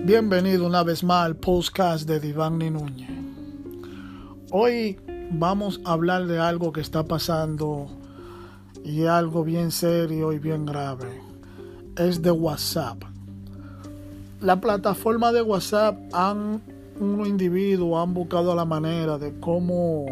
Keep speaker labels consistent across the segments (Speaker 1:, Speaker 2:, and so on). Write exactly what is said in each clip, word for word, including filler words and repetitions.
Speaker 1: Bienvenido una vez más al podcast de Divani Núñez. Hoy vamos a hablar de algo que está pasando y algo bien serio y bien grave. Es de WhatsApp. La plataforma de WhatsApp, han, unos individuos han buscado la manera de cómo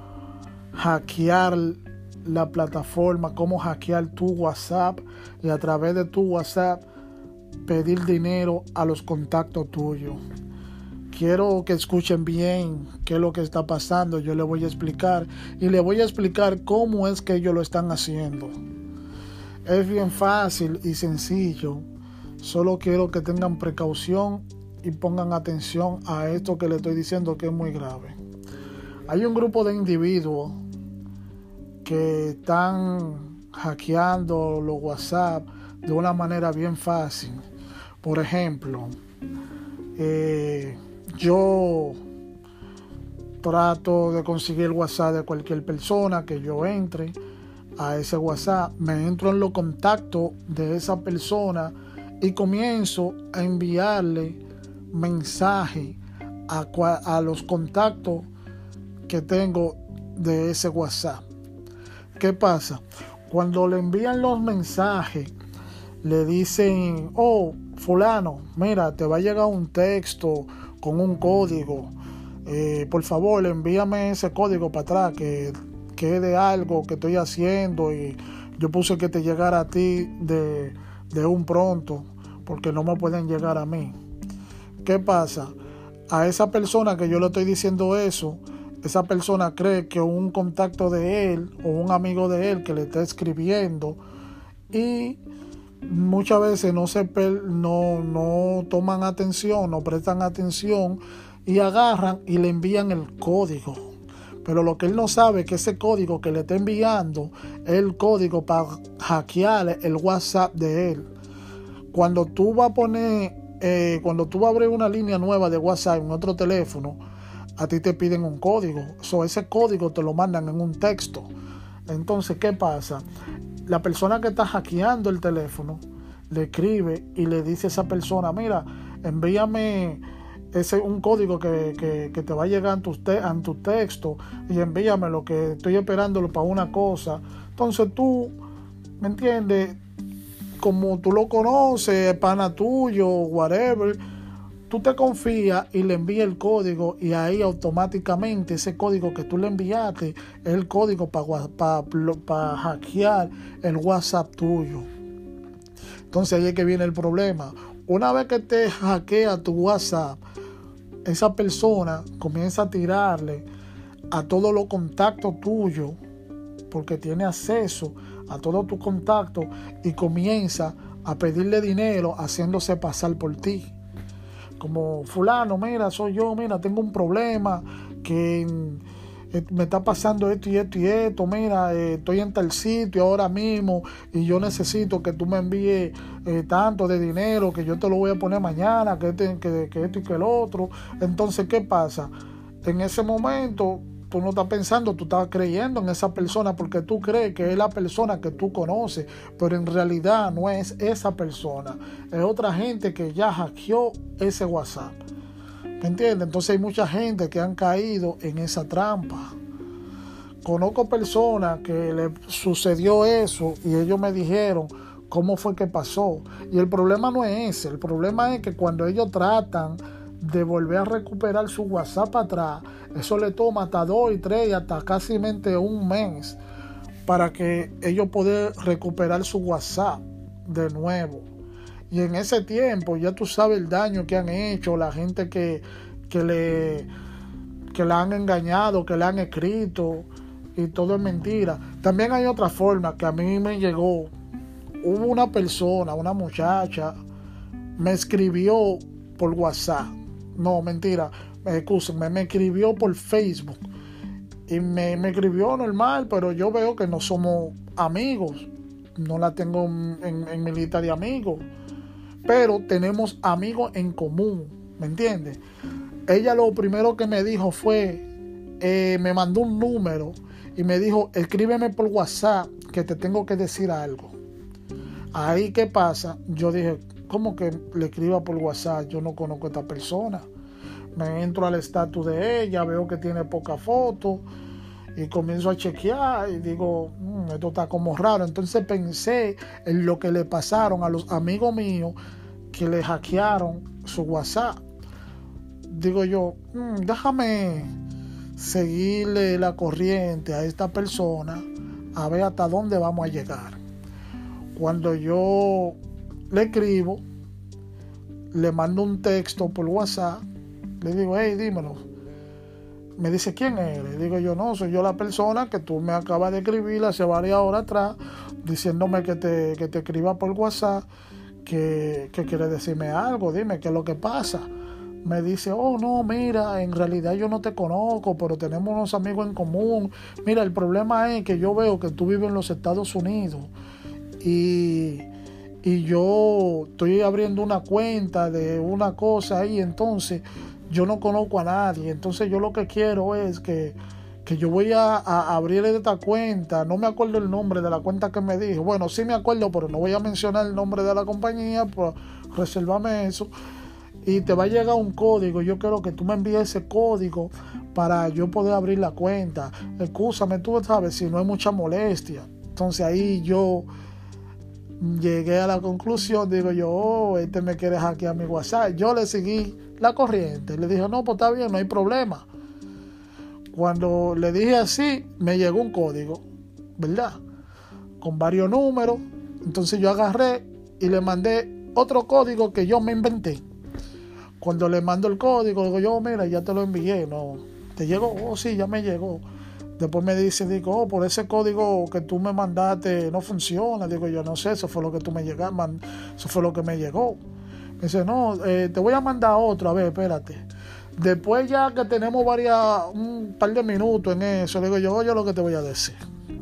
Speaker 1: hackear la plataforma, cómo hackear tu WhatsApp y a través de tu WhatsApp pedir dinero a los contactos tuyos. Quiero que escuchen bien qué es lo que está pasando. Yo les voy a explicar y les voy a explicar cómo es que ellos lo están haciendo. Es bien fácil y sencillo. Solo quiero que tengan precaución y pongan atención a esto que les estoy diciendo, que es muy grave. Hay un grupo de individuos que están hackeando los WhatsApp de una manera bien fácil. Por ejemplo, eh, yo trato de conseguir el WhatsApp de cualquier persona que yo entre a ese WhatsApp, me entro en los contactos de esa persona y comienzo a enviarle mensajes a, a los contactos que tengo de ese WhatsApp. ¿Qué pasa? Cuando le envían los mensajes, le dicen: oh, fulano, mira, te va a llegar un texto con un código. Eh, por favor, envíame ese código para atrás, que, que es de algo que estoy haciendo y yo puse que te llegara a ti de, de un pronto, porque no me pueden llegar a mí. ¿Qué pasa? A esa persona que yo le estoy diciendo eso, esa persona cree que un contacto de él o un amigo de él que le está escribiendo, y muchas veces no se no, no toman atención, no prestan atención y agarran y le envían el código. Pero lo que él no sabe es que ese código que le está enviando es el código para hackear el WhatsApp de él. Cuando tú vas a poner, eh, cuando tú vas a abrir una línea nueva de WhatsApp en otro teléfono, a ti te piden un código. So, ese código te lo mandan en un texto. Entonces, ¿qué pasa? La persona que está hackeando el teléfono le escribe y le dice a esa persona: mira, envíame ese, un código que, que, que te va a llegar en tu, te, en tu texto, y envíame lo que estoy esperándolo para una cosa. Entonces tú, ¿me entiendes? Como tú lo conoces, pana tuyo, whatever, tú te confías y le envías el código, y ahí automáticamente ese código que tú le enviaste es el código para pa, pa hackear el WhatsApp tuyo. Entonces ahí es que viene el problema. Una vez que te hackea tu WhatsApp, esa persona comienza a tirarle a todos los contactos tuyos, porque tiene acceso a todos tus contactos, y comienza a pedirle dinero haciéndose pasar por ti. Como: fulano, mira, soy yo, mira, tengo un problema, que me está pasando esto y esto y esto, mira, eh, estoy en tal sitio ahora mismo y yo necesito que tú me envíes eh, tanto de dinero, que yo te lo voy a poner mañana, que, este, que, que esto y que el otro. Entonces, ¿qué pasa? En ese momento tú no estás pensando, tú estás creyendo en esa persona porque tú crees que es la persona que tú conoces, pero en realidad no es esa persona, es otra gente que ya hackeó ese WhatsApp. ¿Me entiendes? Entonces hay mucha gente que han caído en esa trampa. Conozco personas que le sucedió eso y ellos me dijeron cómo fue que pasó. Y el problema no es ese, el problema es que cuando ellos tratan de volver a recuperar su WhatsApp atrás, eso le toma hasta dos y tres y hasta casi un mes para que ellos puedan recuperar su WhatsApp de nuevo. Y en ese tiempo ya tú sabes el daño que han hecho, la gente que, que le que la han engañado, que le han escrito, y todo es mentira. También hay otra forma que a mí me llegó. Hubo una persona, una muchacha, me escribió por WhatsApp. No, mentira, excúsenme, me escribió por Facebook. Y me, me escribió normal, pero yo veo que no somos amigos. No la tengo en, en mi lista de amigos. Pero tenemos amigos en común, ¿me entiendes? Ella lo primero que me dijo fue, eh, me mandó un número y me dijo: escríbeme por WhatsApp que te tengo que decir algo. Ahí, ¿qué pasa? Yo dije: ¿Cómo que le escriba por WhatsApp? Yo no conozco a esta persona. Me entro al estatus de ella, veo que tiene poca foto y comienzo a chequear y digo, mmm, esto está como raro. Entonces pensé en lo que le pasaron a los amigos míos que le hackearon su WhatsApp. Digo yo, mmm, déjame seguirle la corriente a esta persona a ver hasta dónde vamos a llegar. Cuando yo le escribo, le mando un texto por WhatsApp, le digo, hey, dímelo. Me dice, ¿quién eres? Digo yo, no, soy yo la persona que tú me acabas de escribir hace varias horas atrás, diciéndome que te, que te escriba por WhatsApp, que, que quiere decirme algo, dime qué es lo que pasa. Me dice, oh, no, mira, en realidad yo no te conozco, pero tenemos unos amigos en común. Mira, el problema es que yo veo que tú vives en los Estados Unidos y, y yo estoy abriendo una cuenta de una cosa ahí, entonces yo no conozco a nadie. Entonces yo lo que quiero es que, que yo voy a, a abrir esta cuenta. No me acuerdo el nombre de la cuenta que me dijo. Bueno, sí me acuerdo, pero no voy a mencionar el nombre de la compañía, pues resérvame eso. Y te va a llegar un código. Yo quiero que tú me envíes ese código para yo poder abrir la cuenta. Excúsame, tú sabes, si no hay mucha molestia. Entonces ahí yo llegué a la conclusión, digo yo, oh, este me quiere hackear mi WhatsApp. Yo le seguí la corriente. Le dije, no, pues está bien, no hay problema. Cuando le dije así, me llegó un código, ¿verdad? Con varios números. Entonces yo agarré y le mandé otro código que yo me inventé. Cuando le mando el código, digo yo, mira, ya te lo envié, no, ¿te llegó? Oh, sí, ya me llegó. Después me dice, digo, oh, por ese código que tú me mandaste no funciona. Digo yo, no sé, eso fue lo que tú me llegaste, eso fue lo que me llegó. Me dice, no, eh, te voy a mandar otro, a ver, espérate. Después ya que tenemos varias, un par de minutos en eso, digo yo, oye, lo que te voy a decir.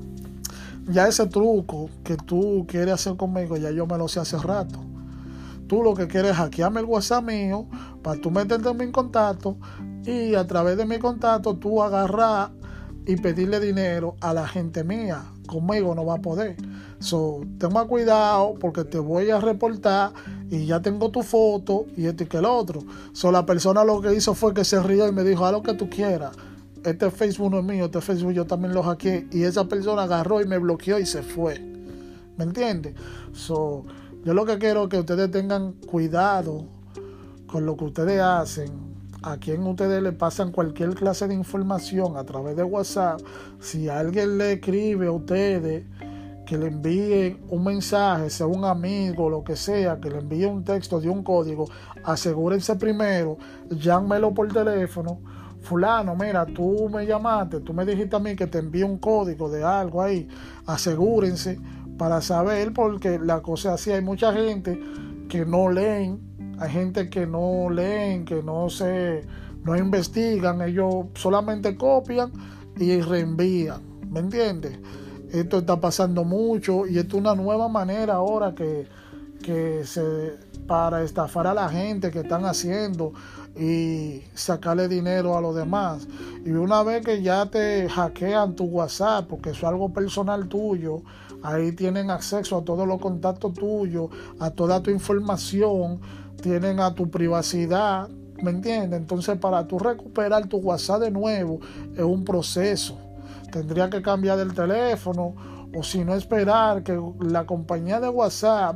Speaker 1: Ya ese truco que tú quieres hacer conmigo, ya yo me lo sé hace rato. Tú lo que quieres es hackearme el WhatsApp mío para tú meterte en mi contacto y a través de mi contacto tú agarrar y pedirle dinero a la gente mía. Conmigo no va a poder. So, ten más cuidado porque te voy a reportar y ya tengo tu foto y esto y que el otro. So, la persona lo que hizo fue que se rió y me dijo, haz lo que tú quieras. Este Facebook no es mío, este Facebook yo también lo hackeé. Y esa persona agarró y me bloqueó y se fue. ¿Me entiendes? So, yo lo que quiero es que ustedes tengan cuidado con lo que ustedes hacen, a quien ustedes le pasan cualquier clase de información a través de WhatsApp. Si alguien le escribe a ustedes, que le envíen un mensaje, sea un amigo, lo que sea, que le envíe un texto de un código, asegúrense primero, llámelo por teléfono. Fulano, mira, tú me llamaste, tú me dijiste a mí que te envíe un código de algo ahí. Asegúrense para saber, porque la cosa es así. Hay mucha gente que no leen, hay gente que no leen, que no se, no investigan, ellos solamente copian y reenvían, ¿me entiendes? Esto está pasando mucho y esto es una nueva manera ahora que, que se, para estafar a la gente que están haciendo y sacarle dinero a los demás. Y una vez que ya te hackean tu WhatsApp, porque eso es algo personal tuyo, ahí tienen acceso a todos los contactos tuyos, a toda tu información, tienen a tu privacidad, ¿me entiendes? Entonces, para tú recuperar tu WhatsApp de nuevo es un proceso. Tendría que cambiar el teléfono o si no esperar que la compañía de WhatsApp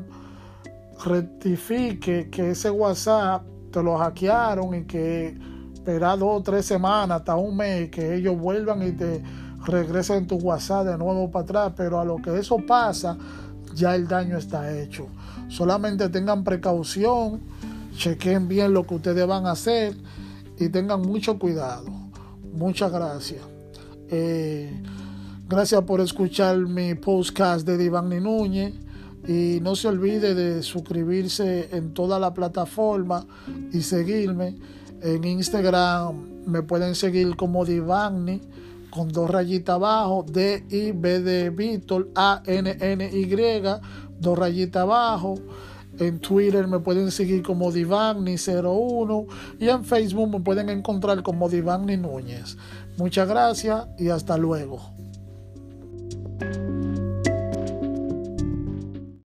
Speaker 1: rectifique que ese WhatsApp te lo hackearon y que esperar dos o tres semanas hasta un mes que ellos vuelvan y te regresen tu WhatsApp de nuevo para atrás. Pero a lo que eso pasa, ya el daño está hecho. Solamente tengan precaución, chequen bien lo que ustedes van a hacer y tengan mucho cuidado. Muchas gracias. Eh, gracias por escuchar mi podcast de Divagni Núñez. Y no se olvide de suscribirse en toda la plataforma y seguirme. En Instagram me pueden seguir como Divagni con dos rayitas abajo, D I B de Víctor, A N N Y, dos rayitas abajo. En Twitter me pueden seguir como Divagni cero uno y en Facebook me pueden encontrar como Divagni Núñez. Muchas gracias y hasta luego.